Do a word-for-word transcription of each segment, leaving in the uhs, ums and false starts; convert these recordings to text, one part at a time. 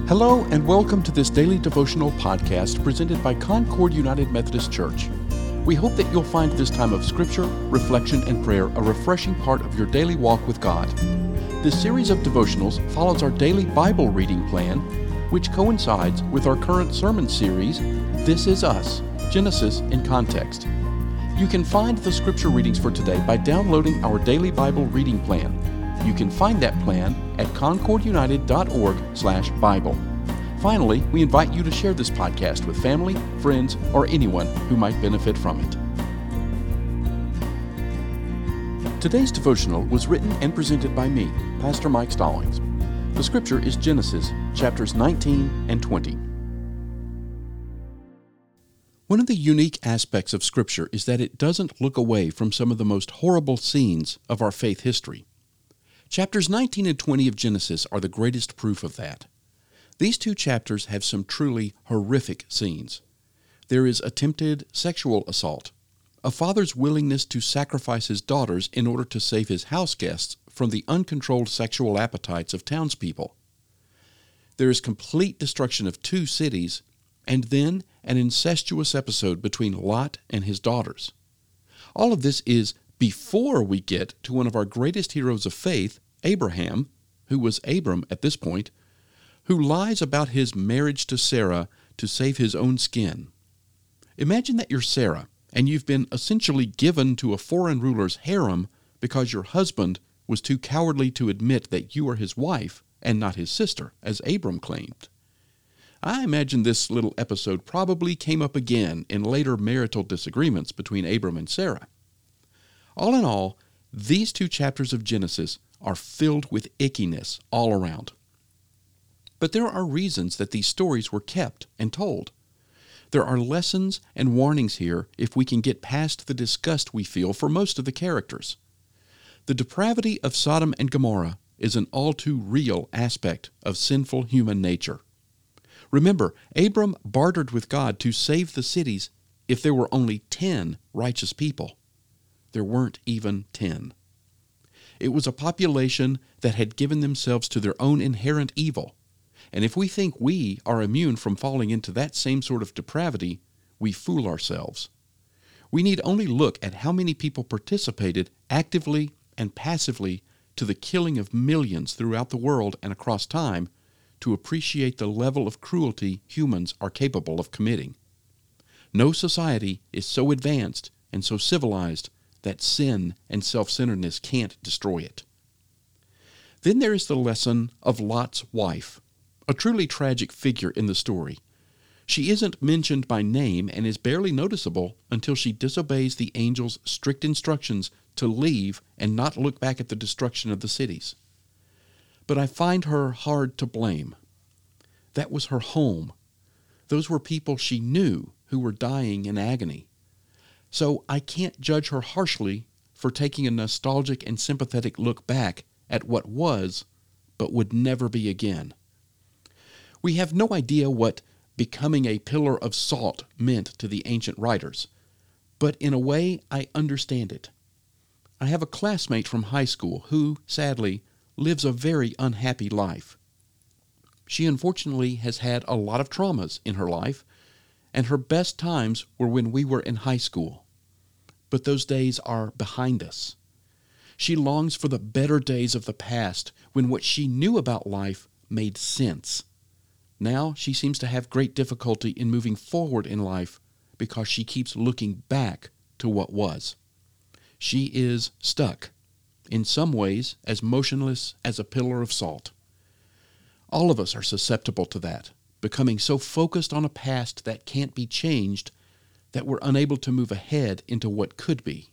Hello and welcome to this daily devotional podcast presented by Concord United Methodist Church. We hope that you'll find this time of scripture, reflection, and prayer a refreshing part of your daily walk with God. This series of devotionals follows our daily Bible reading plan, which coincides with our current sermon series, This Is Us, Genesis in Context. You can find the scripture readings for today by downloading our daily Bible reading plan. You can find that plan at concordunited.org slash Bible. Finally, we invite you to share this podcast with family, friends, or anyone who might benefit from it. Today's devotional was written and presented by me, Pastor Mike Stallings. The scripture is Genesis, chapters nineteen and twenty. One of the unique aspects of Scripture is that it doesn't look away from some of the most horrible scenes of our faith history. Chapters nineteen and twenty of Genesis are the greatest proof of that. These two chapters have some truly horrific scenes. There is attempted sexual assault, a father's willingness to sacrifice his daughters in order to save his house guests from the uncontrolled sexual appetites of townspeople. There is complete destruction of two cities, and then an incestuous episode between Lot and his daughters. All of this is before we get to one of our greatest heroes of faith, Abraham, who was Abram at this point, who lies about his marriage to Sarah to save his own skin. Imagine that you're Sarah, and you've been essentially given to a foreign ruler's harem because your husband was too cowardly to admit that you are his wife and not his sister, as Abram claimed. I imagine this little episode probably came up again in later marital disagreements between Abram and Sarah. All in all, these two chapters of Genesis are filled with ickiness all around. But there are reasons that these stories were kept and told. There are lessons and warnings here if we can get past the disgust we feel for most of the characters. The depravity of Sodom and Gomorrah is an all too real aspect of sinful human nature. Remember, Abram bartered with God to save the cities if there were only ten righteous people. There weren't even ten. It was a population that had given themselves to their own inherent evil, and if we think we are immune from falling into that same sort of depravity, we fool ourselves. We need only look at how many people participated actively and passively to the killing of millions throughout the world and across time to appreciate the level of cruelty humans are capable of committing. No society is so advanced and so civilized that sin and self-centeredness can't destroy it. Then there is the lesson of Lot's wife, a truly tragic figure in the story. She isn't mentioned by name and is barely noticeable until she disobeys the angel's strict instructions to leave and not look back at the destruction of the cities. But I find her hard to blame. That was her home. Those were people she knew who were dying in agony. So I can't judge her harshly for taking a nostalgic and sympathetic look back at what was, but would never be again. We have no idea what becoming a pillar of salt meant to the ancient writers, but in a way I understand it. I have a classmate from high school who, sadly, lives a very unhappy life. She unfortunately has had a lot of traumas in her life, and her best times were when we were in high school. But those days are behind us. She longs for the better days of the past when what she knew about life made sense. Now she seems to have great difficulty in moving forward in life because she keeps looking back to what was. She is stuck, in some ways as motionless as a pillar of salt. All of us are susceptible to that, becoming so focused on a past that can't be changed that we're unable to move ahead into what could be.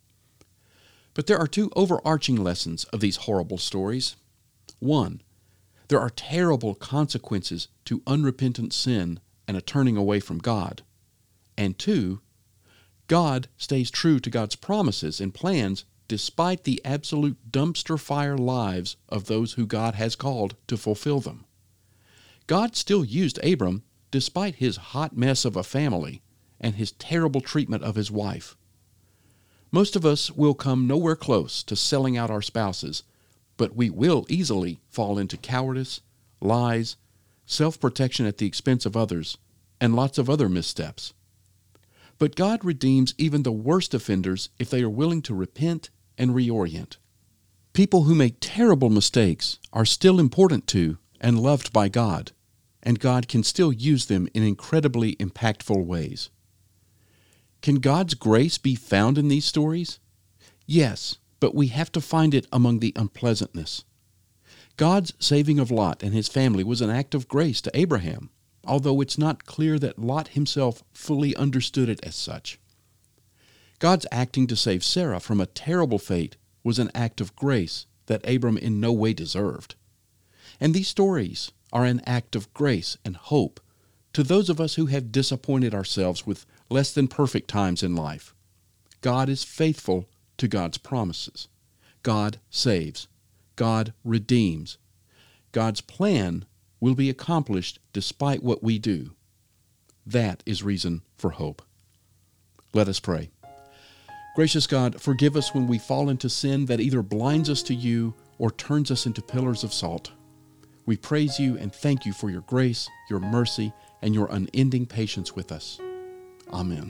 But there are two overarching lessons of these horrible stories. One, there are terrible consequences to unrepentant sin and a turning away from God. And two, God stays true to God's promises and plans despite the absolute dumpster fire lives of those who God has called to fulfill them. God still used Abram despite his hot mess of a family and his terrible treatment of his wife. Most of us will come nowhere close to selling out our spouses, but we will easily fall into cowardice, lies, self-protection at the expense of others, and lots of other missteps. But God redeems even the worst offenders if they are willing to repent and reorient. People who make terrible mistakes are still important to and loved by God, and God can still use them in incredibly impactful ways. Can God's grace be found in these stories? Yes, but we have to find it among the unpleasantness. God's saving of Lot and his family was an act of grace to Abraham, although it's not clear that Lot himself fully understood it as such. God's acting to save Sarah from a terrible fate was an act of grace that Abram in no way deserved. And these stories are an act of grace and hope to those of us who have disappointed ourselves with less than perfect times in life. God is faithful to God's promises. God saves. God redeems. God's plan will be accomplished despite what we do. That is reason for hope. Let us pray. Gracious God, forgive us when we fall into sin that either blinds us to you or turns us into pillars of salt. We praise you and thank you for your grace, your mercy, and your unending patience with us. Amen.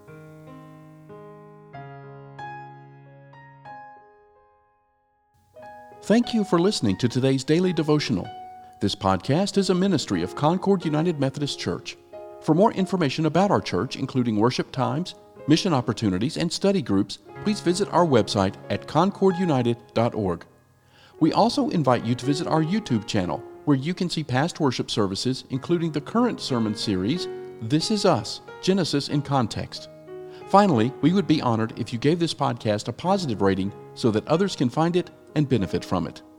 Thank you for listening to today's daily devotional. This podcast is a ministry of Concord United Methodist Church. For more information about our church, including worship times, mission opportunities, and study groups, please visit our website at concord united dot org. We also invite you to visit our YouTube channel, where you can see past worship services, including the current sermon series, This Is Us, Genesis in Context. Finally, we would be honored if you gave this podcast a positive rating so that others can find it and benefit from it.